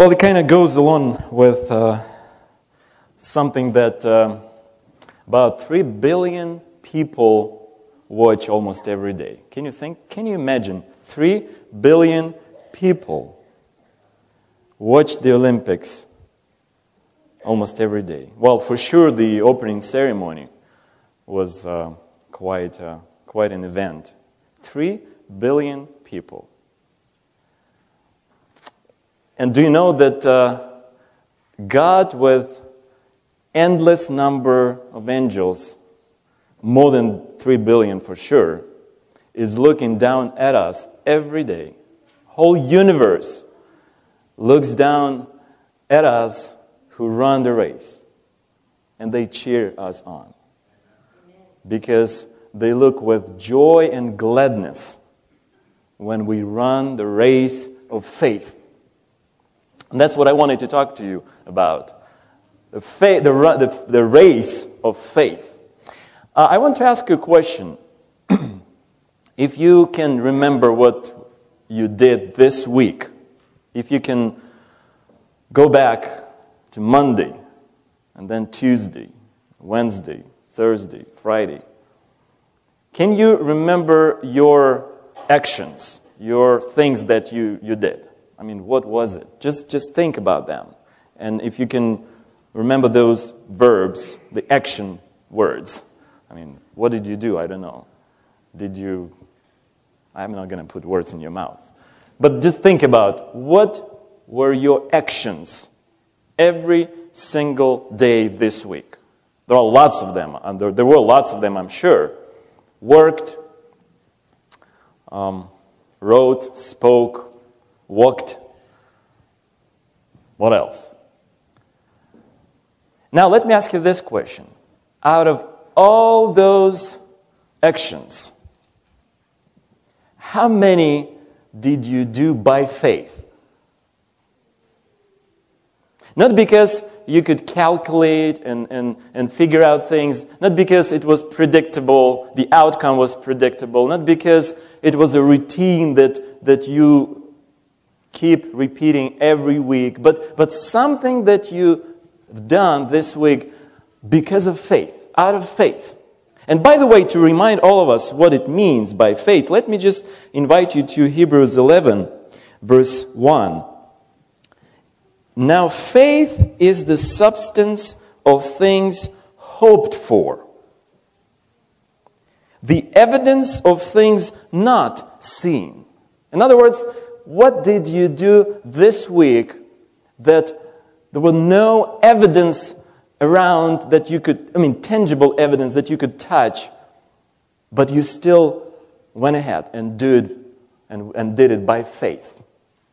Well, it kind of goes along with something that about 3 billion people watch almost every day. Can you imagine 3 billion people watch the Olympics almost every day? Well, for sure, the opening ceremony was quite an event. 3 billion people. And do you know that God, with endless number of angels, more than 3 billion for sure, is looking down at us every day. Whole universe looks down at us who run the race. And they cheer us on. Because they look with joy and gladness when we run the race of faith. And that's what I wanted to talk to you about. The race of faith. I want to ask you a question. If you can remember what you did this week, if you can go back to Monday, and then Tuesday, Wednesday, Thursday, Friday, can you remember your actions, your things that you did? I mean, what was it? Just think about them. And if you can remember those verbs, the action words. I mean, what did you do? I don't know. I'm not going to put words in your mouth. But just think about what were your actions every single day this week. There are lots of them. And there were lots of them, I'm sure. Worked, wrote, spoke, walked. What else? Now, let me ask you this question. Out of all those actions, how many did you do by faith? Not because you could calculate and figure out things, not because it was predictable, the outcome was predictable, not because it was a routine that you keep repeating every week, but something that you've done this week because of faith, out of faith. And by the way, to remind all of us what it means by faith, let me just invite you to Hebrews 11, verse 1. Now faith is the substance of things hoped for, the evidence of things not seen. In other words, what did you do this week that there was no evidence around that you could, tangible evidence that you could touch, but you still went ahead and did it by faith?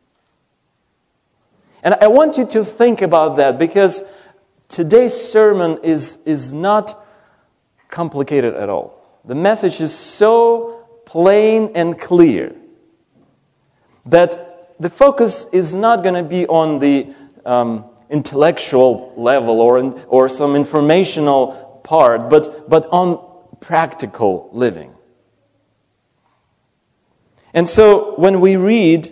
And I want you to think about that, because today's sermon is not complicated at all. The message is so plain and clear that the focus is not going to be on the intellectual level or some informational part, but on practical living. And so when we read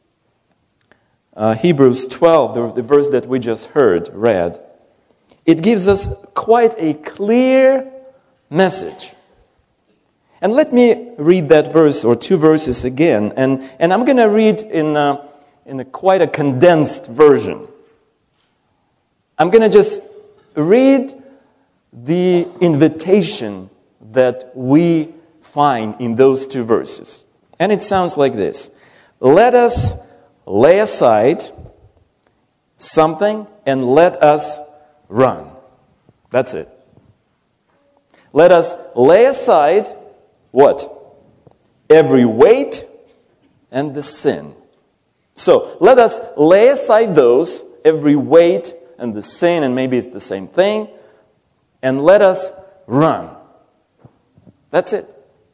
Hebrews 12, the verse that we just read, it gives us quite a clear message. And let me read that verse or two verses again, and I'm going to read in a quite a condensed version. I'm going to just read the invitation that we find in those two verses. And it sounds like this. Let us lay aside something and let us run. That's it. Let us lay aside what? Every weight and the sin. So, let us lay aside those, every weight and the sin, and maybe it's the same thing, and let us run. That's it.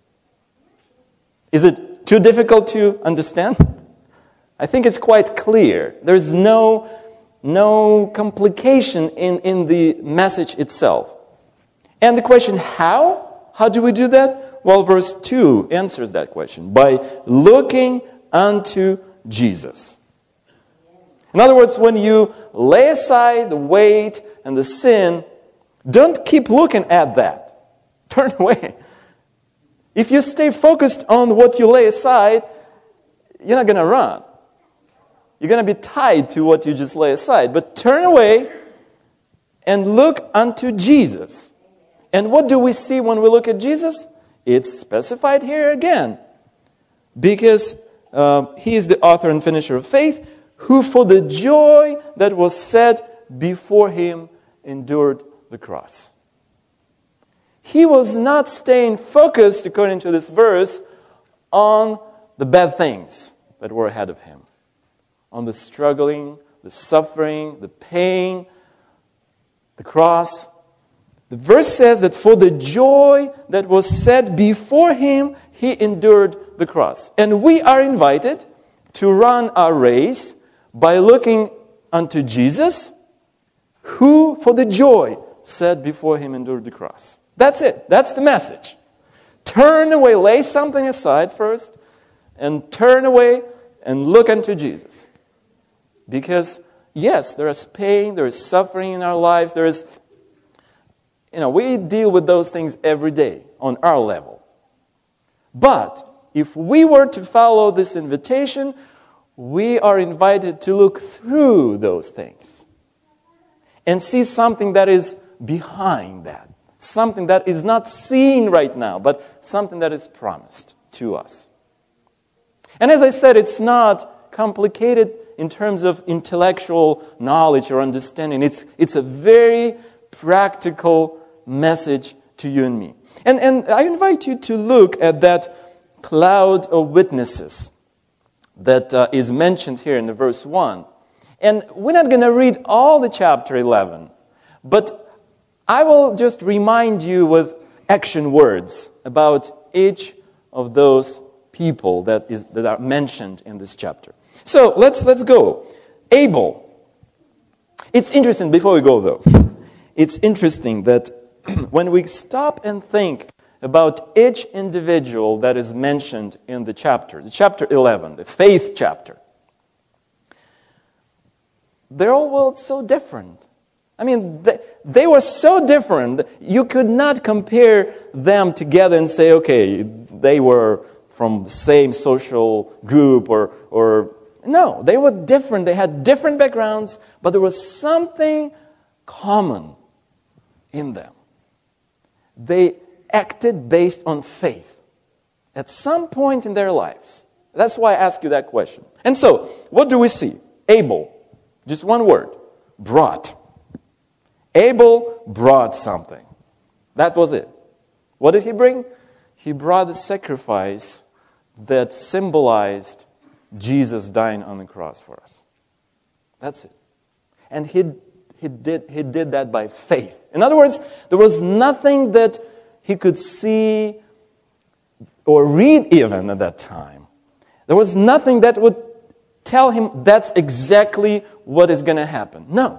Is it too difficult to understand? I think it's quite clear. There's no complication in the message itself. And the question, how? How do we do that? Well, verse 2 answers that question. By looking unto Jesus. In other words, when you lay aside the weight and the sin, don't keep looking at that. Turn away. If you stay focused on what you lay aside, you're not going to run. You're going to be tied to what you just lay aside. But turn away and look unto Jesus. And what do we see when we look at Jesus? It's specified here again. Because He is the author and finisher of faith, who for the joy that was set before Him endured the cross. He was not staying focused, according to this verse, on the bad things that were ahead of Him. On the struggling, the suffering, the pain, the cross. The verse says that for the joy that was set before Him, He endured the cross. And we are invited to run our race by looking unto Jesus, who for the joy set before Him endured the cross. That's it. That's the message. Turn away, lay something aside first, and turn away and look unto Jesus. Because, yes, there is pain, there is suffering in our lives, there is, we deal with those things every day on our level. But if we were to follow this invitation, we are invited to look through those things and see something that is behind that. Something that is not seen right now, but something that is promised to us. And as I said, it's not complicated in terms of intellectual knowledge or understanding. It's a very practical message to you and me. And I invite you to look at that cloud of witnesses that is mentioned here in the verse 1. And we're not going to read all the chapter 11, but I will just remind you with action words about each of those people that are mentioned in this chapter. So let's go. Abel. It's interesting, before we go though, it's interesting that when we stop and think about each individual that is mentioned in the chapter 11, the faith chapter, they're all so different. I mean, they were so different, you could not compare them together and say, okay, they were from the same social group or no, they were different. They had different backgrounds, but there was something common in them. They acted based on faith at some point in their lives. That's why I ask you that question. And so, what do we see? Abel, just one word, brought. Abel brought something. That was it. What did he bring? He brought a sacrifice that symbolized Jesus dying on the cross for us. That's it. And he did that by faith. In other words, there was nothing that he could see or read even at that time. There was nothing that would tell him that's exactly what is going to happen. No.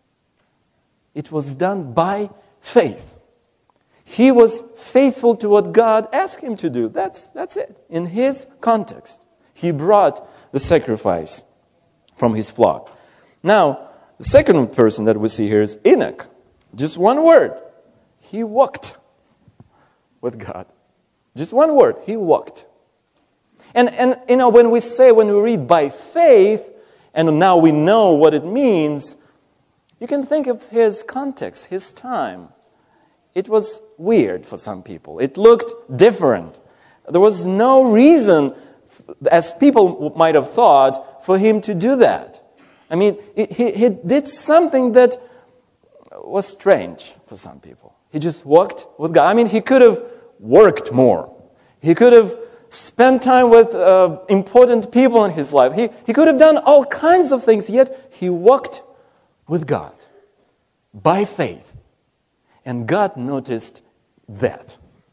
It was done by faith. He was faithful to what God asked him to do. That's it. In his context, he brought the sacrifice from his flock. Now, the second person that we see here is Enoch. Just one word. He walked with God. Just one word. He walked. And when we read by faith, and now we know what it means, you can think of his context, his time. It was weird for some people. It looked different. There was no reason, as people might have thought, for him to do that. I mean, he did something that was strange for some people. He just walked with God. I mean, he could have worked more. He could have spent time with important people in his life. He could have done all kinds of things, yet he walked with God by faith. And God noticed that.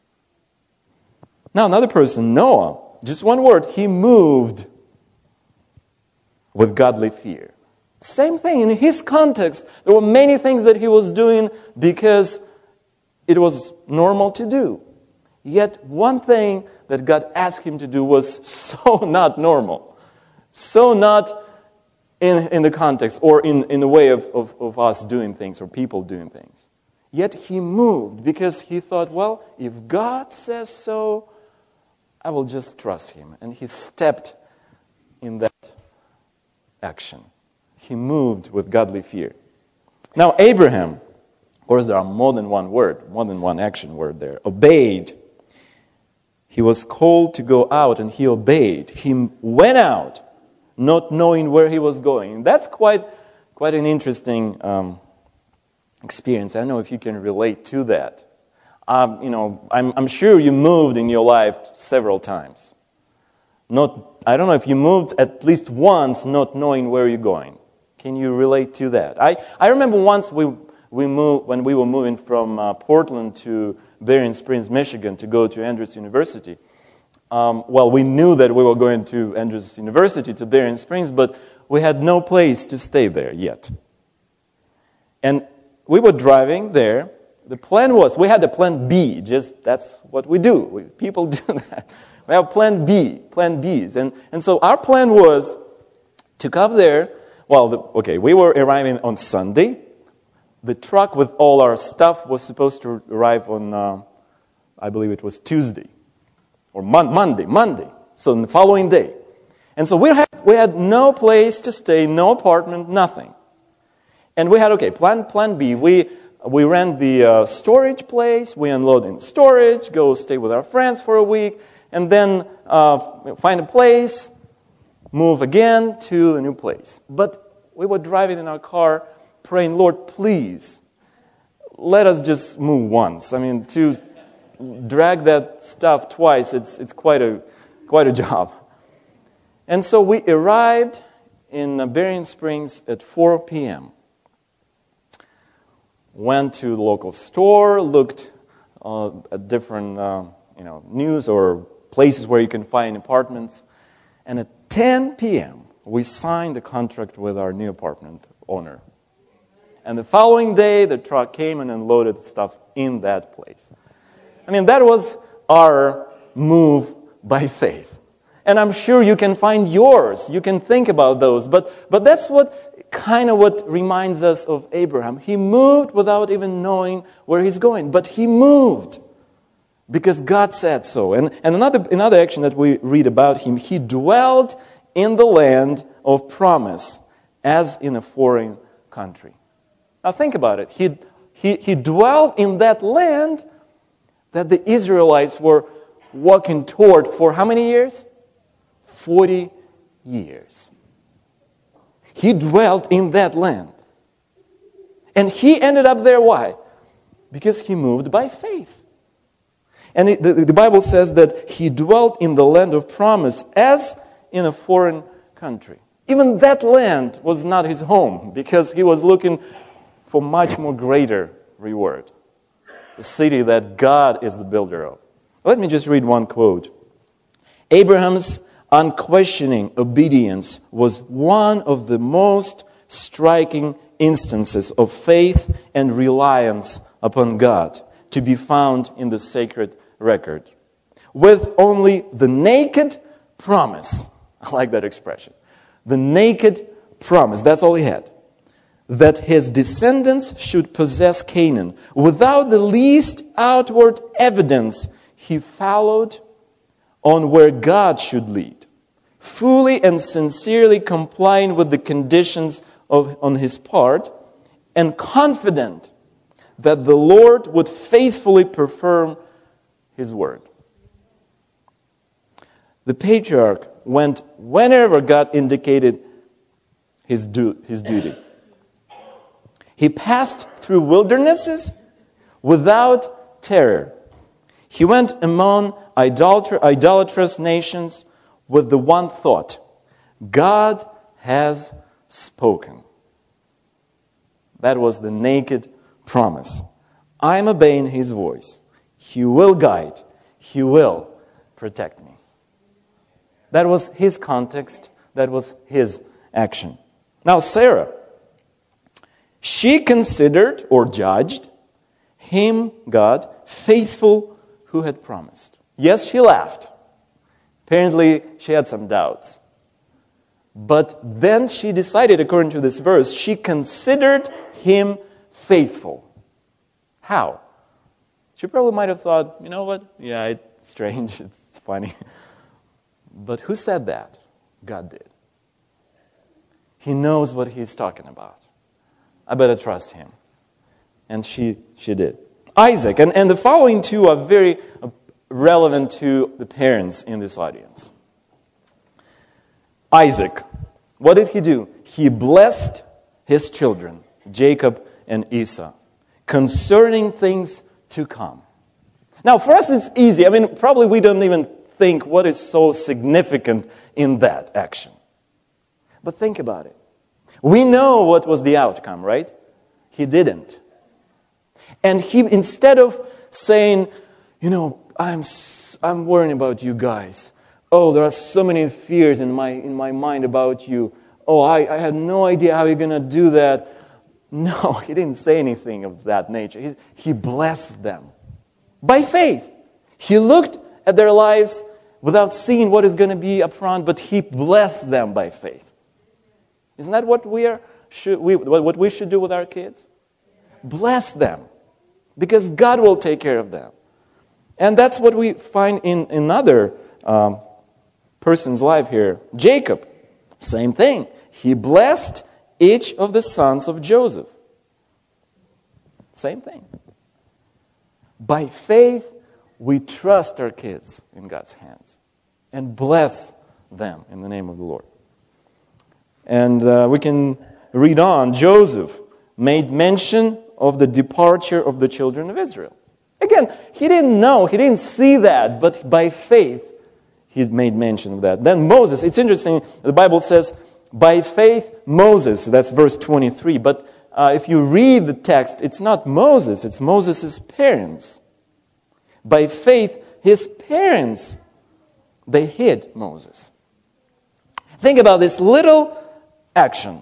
Now, another person, Noah, just one word, he moved with godly fear. Same thing, in his context, there were many things that he was doing because it was normal to do. Yet one thing that God asked him to do was so not normal, so not in the context or in the way of us doing things or people doing things. Yet he moved because he thought, well, if God says so, I will just trust him. And he stepped in that action. He moved with godly fear. Now, Abraham, of course, there are more than one action word there, obeyed. He was called to go out and he obeyed. He went out, not knowing where he was going. And that's quite an interesting experience. I don't know if you can relate to that. I'm sure you moved in your life several times. I don't know if you moved at least once, not knowing where you're going. Can you relate to that? I remember once we moved when we were moving from Portland to Berrien Springs, Michigan, to go to Andrews University. We knew that we were going to Andrews University to Berrien Springs, but we had no place to stay there yet. And we were driving there. The plan was, we had a plan B, that's what we do. People do that. We have plan Bs. And so our plan was to come there. We were arriving on Sunday. The truck with all our stuff was supposed to arrive on, I believe it was Tuesday. Or Monday. So the following day. And so we had no place to stay, no apartment, nothing. And we had, plan B. We rent the storage place, we unload in storage, go stay with our friends for a week, and then find a place, move again to a new place. But we were driving in our car, praying, Lord, please, let us just move once. I mean, to drag that stuff twice, it's quite a job. And so we arrived in Berrien Springs at 4 p.m., went to the local store, looked at different news or places where you can find apartments. And at 10 p.m., we signed a contract with our new apartment owner. And the following day, the truck came and unloaded stuff in that place. I mean, that was our move by faith. And I'm sure you can find yours. You can think about those. But that's what reminds us of Abraham. He moved without even knowing where he's going. But he moved because God said so. And another action that we read about him, he dwelled in the land of promise as in a foreign country. Now think about it. He dwelled in that land that the Israelites were walking toward for how many years? 40 years. He dwelt in that land. And he ended up there, why? Because he moved by faith. And the Bible says that he dwelt in the land of promise as in a foreign country. Even that land was not his home because he was looking for much more greater reward. The city that God is the builder of. Let me just read one quote. Abraham's unquestioning obedience was one of the most striking instances of faith and reliance upon God to be found in the sacred record. With only the naked promise, I like that expression, the naked promise, that's all he had, that his descendants should possess Canaan. Without the least outward evidence, he followed on where God should lead, fully and sincerely complying with the conditions on his part, and confident that the Lord would faithfully perform his word. The patriarch went whenever God indicated his duty. He passed through wildernesses without terror. He went among idolatrous nations with the one thought, God has spoken. That was the naked promise. I am obeying his voice. He will guide. He will protect me. That was his context. That was his action. Now Sarah, she considered or judged him, God, faithful who had promised. Yes, she laughed. Apparently, she had some doubts. But then she decided, according to this verse, she considered him faithful. How? She probably might have thought, you know what? Yeah, it's strange, it's funny. But who said that? God did. He knows what he's talking about. I better trust him. And she did. Isaac, and the following two are very relevant to the parents in this audience. Isaac, what did he do? He blessed his children, Jacob and Esau, concerning things to come. Now, for us it's easy. I mean, probably we don't even think what is so significant in that action. But think about it. We know what was the outcome, right? He didn't. And he, instead of saying, you know, I'm worrying about you guys. Oh, there are so many fears in my mind about you. Oh, I had no idea how you're going to do that. No, he didn't say anything of that nature. He blessed them by faith. He looked at their lives without seeing what is going to be up front, but he blessed them by faith. Isn't that what we should do with our kids? Bless them, because God will take care of them. And that's what we find in another person's life here. Jacob, same thing. He blessed each of the sons of Joseph. Same thing. By faith, we trust our kids in God's hands and bless them in the name of the Lord. And we can read on. Joseph made mention of the departure of the children of Israel. Again, he didn't know, he didn't see that, but by faith, he made mention of that. Then Moses, it's interesting, the Bible says, by faith, Moses, that's verse 23. But if you read the text, it's not Moses, it's Moses' parents. By faith, his parents, they hid Moses. Think about this little action.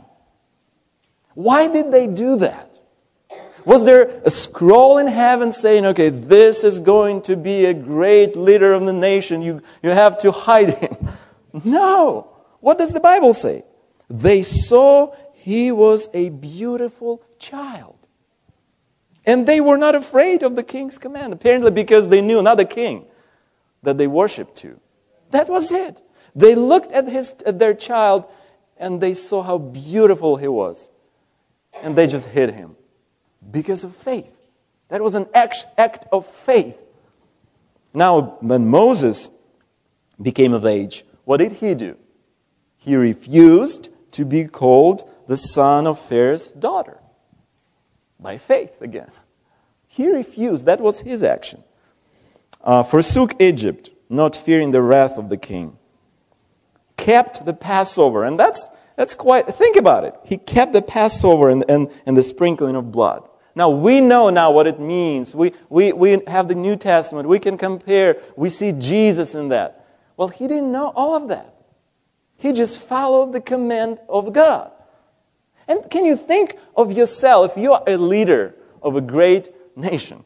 Why did they do that? Was there a scroll in heaven saying, okay, this is going to be a great leader of the nation, you have to hide him? No. What does the Bible say? They saw he was a beautiful child. And they were not afraid of the king's command, apparently because they knew another king that they worshipped to. That was it. They looked at their child and they saw how beautiful he was. And they just hid him because of faith. That was an act of faith. Now, when Moses became of age, what did he do? He refused to be called the son of Pharaoh's daughter. By faith, again. He refused. That was his action. Forsook Egypt, not fearing the wrath of the king. Kept the Passover. And that's quite, think about it. He kept the Passover and the sprinkling of blood. Now, we know now what it means. We have the New Testament. We can compare. We see Jesus in that. Well, he didn't know all of that. He just followed the command of God. And can you think of yourself, if you are a leader of a great nation,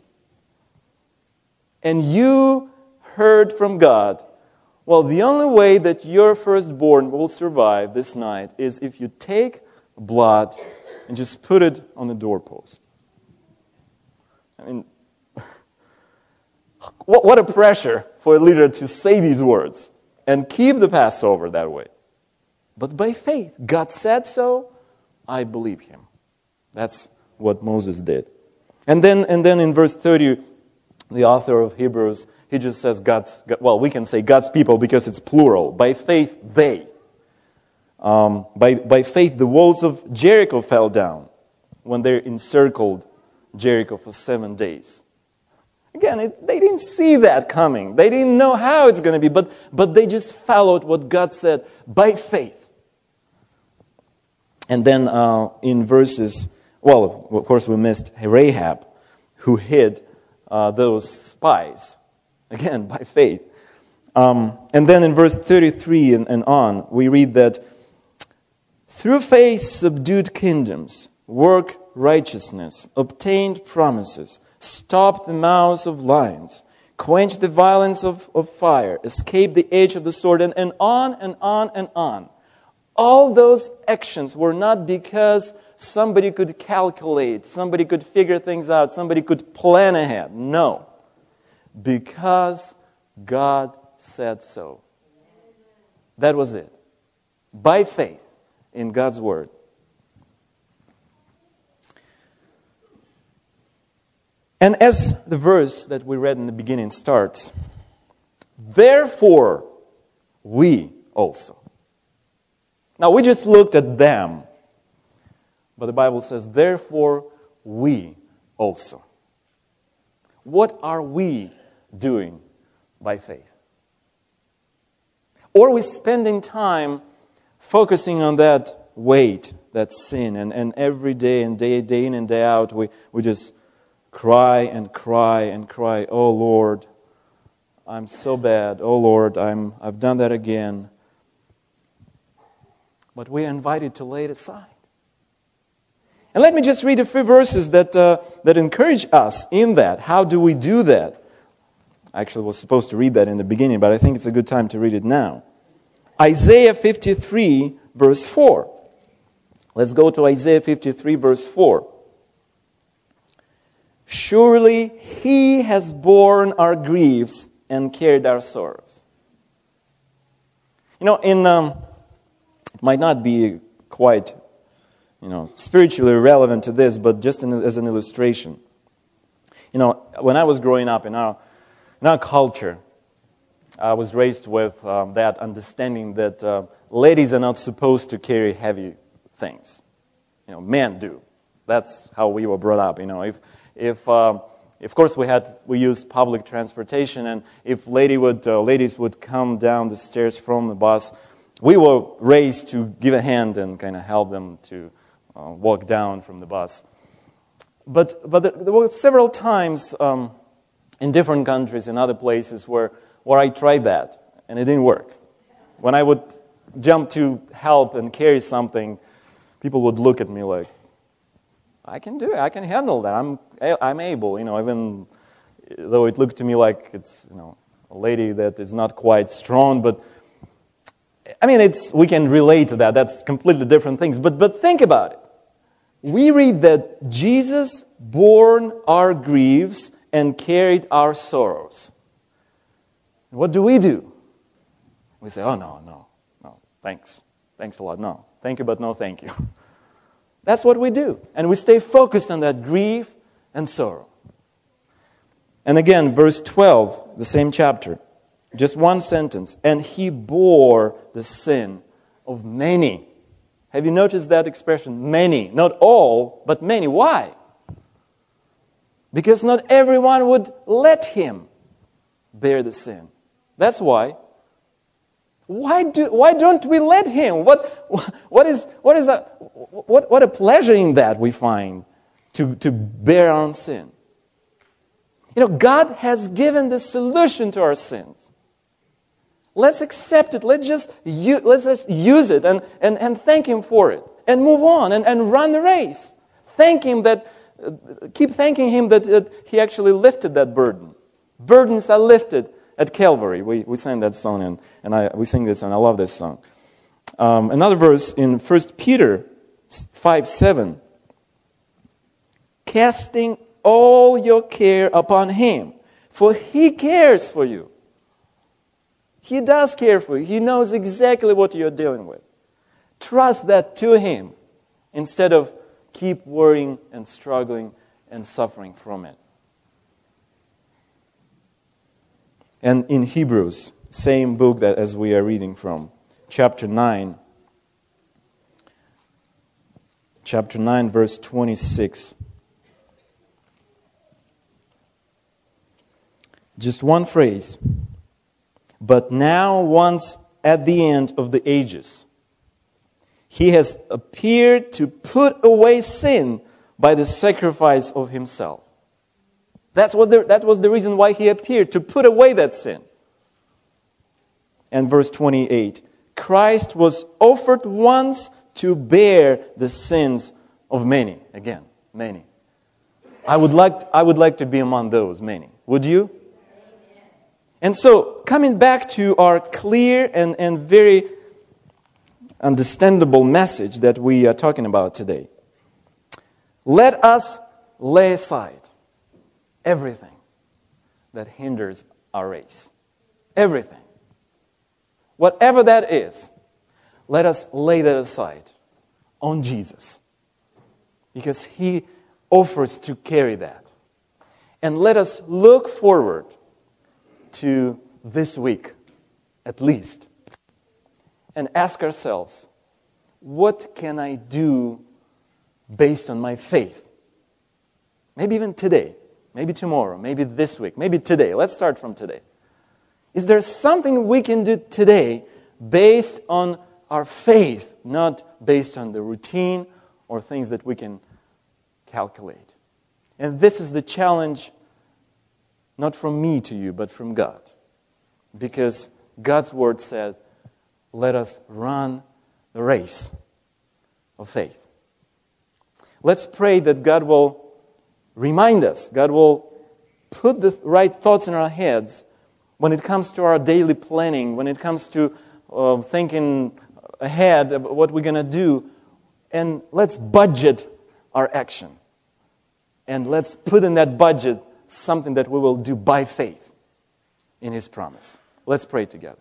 and you heard from God, well, the only way that your firstborn will survive this night is if you take blood and just put it on the doorpost. I mean, what a pressure for a leader to say these words and keep the Passover that way. But by faith, God said so, I believe him. That's what Moses did. And then in verse 30, the author of Hebrews, he just says we can say God's people because it's plural. By faith, they. By faith, the walls of Jericho fell down when they encircled Jericho for 7 days. Again, they didn't see that coming. They didn't know how it's going to be, but they just followed what God said by faith. And then in verses, well, of course we missed Rahab, who hid those spies. Again, by faith. And then in verse 33 and on, we read that through faith subdued kingdoms, worked righteousness, obtained promises, stopped the mouths of lions, quenched the violence of fire, escaped the edge of the sword, and on and on and on. All those actions were not because somebody could calculate, somebody could figure things out, somebody could plan ahead. No. Because God said so. That was it. By faith in God's Word. And as the verse that we read in the beginning starts, therefore we also. Now we just looked at them, but the Bible says, therefore we also. What are we doing by faith? Or are we spending time focusing on that weight, that sin, and every day and day in and day out, we just cry and cry and cry, oh Lord, I'm so bad. Oh Lord, I've done that again. But we are invited to lay it aside. And let me just read a few verses that encourage us in that. How do we do that? I actually was supposed to read that in the beginning, but I think it's a good time to read it now. Isaiah 53, verse 4. Let's go to Isaiah 53, verse 4. Surely He has borne our griefs and carried our sorrows. You know, it might not be quite, spiritually relevant to this, but just as an illustration. You know, when I was growing up in our culture, I was raised with that understanding that ladies are not supposed to carry heavy things. Men do. That's how we were brought up. If of course we used public transportation, and if ladies would come down the stairs from the bus, we were raised to give a hand and kind of help them to walk down from the bus. But there were several times in different countries and other places where I tried that, and it didn't work. When I would jump to help and carry something, people would look at me like, I can do it. I can handle that. I'm able. Even though it looked to me like it's a lady that is not quite strong, but I mean we can relate to that. That's completely different things. But think about it. We read that Jesus bore our griefs and carried our sorrows. What do? We say, oh no, thanks a lot. No, thank you, but no thank you. That's what we do. And we stay focused on that grief and sorrow. And again, verse 12, the same chapter, just one sentence. And He bore the sin of many. Have you noticed that expression? Many. Not all, but many. Why? Because not everyone would let Him bear the sin. That's why. Why don't we let Him? What a pleasure in that we find to bear our own sin. God has given the solution to our sins. Let's accept it. Let's just use it and thank Him for it, and move on and run the race. Keep thanking Him that He actually lifted that burden. Burdens are lifted at Calvary. We sang that song, and we sing this, and I love this song. Another verse in 1 Peter 5:7. Casting all your care upon Him, for He cares for you. He does care for you. He knows exactly what you're dealing with. Trust that to Him instead of keep worrying and struggling and suffering from it. And in Hebrews, same book that as we are reading from, chapter 9, verse 26. Just one phrase. But now, once at the end of the ages, He has appeared to put away sin by the sacrifice of Himself. That was the reason why He appeared, to put away that sin. And verse 28, Christ was offered once to bear the sins of many. Again, many. I would like to be among those many. Would you? And so, coming back to our clear and very understandable message that we are talking about today. Let us lay aside everything that hinders our race. Everything. Whatever that is, let us lay that aside on Jesus, because He offers to carry that. And let us look forward to this week, at least, and ask ourselves, what can I do based on my faith? Maybe even today, maybe tomorrow, maybe this week, maybe today. Let's start from today. Is there something we can do today based on our faith, not based on the routine or things that we can calculate? And this is the challenge, not from me to you, but from God. Because God's Word said, let us run the race of faith. Let's pray that God will remind us, God will put the right thoughts in our heads when it comes to our daily planning, when it comes to thinking ahead of what we're going to do. And let's budget our action. And let's put in that budget something that we will do by faith in His promise. Let's pray together.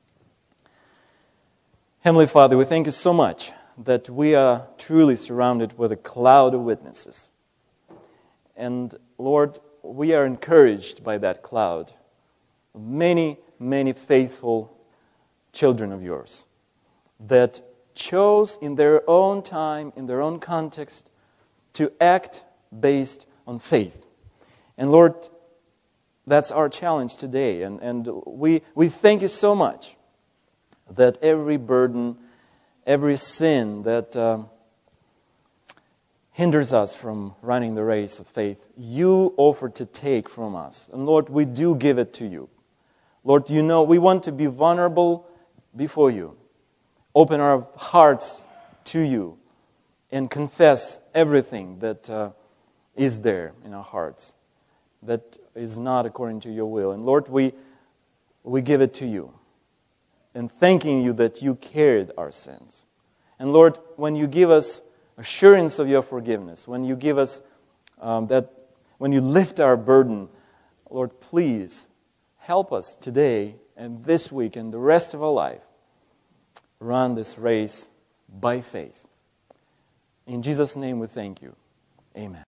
Heavenly Father, we thank You so much that we are truly surrounded with a cloud of witnesses. And Lord, we are encouraged by that cloud. Many, many faithful children of Yours that chose in their own time, in their own context, to act based on faith. And Lord, that's our challenge today. And we thank You so much that every burden, every sin that hinders us from running the race of faith, You offer to take from us. And Lord, we do give it to You. Lord, You know we want to be vulnerable before You. Open our hearts to You and confess everything that is there in our hearts that is not according to Your will. And Lord, we give it to You, and thanking You that You carried our sins. And Lord, when You give us assurance of Your forgiveness, when You give us when You lift our burden, Lord, please help us today and this week and the rest of our life run this race by faith. In Jesus' name we thank You. Amen.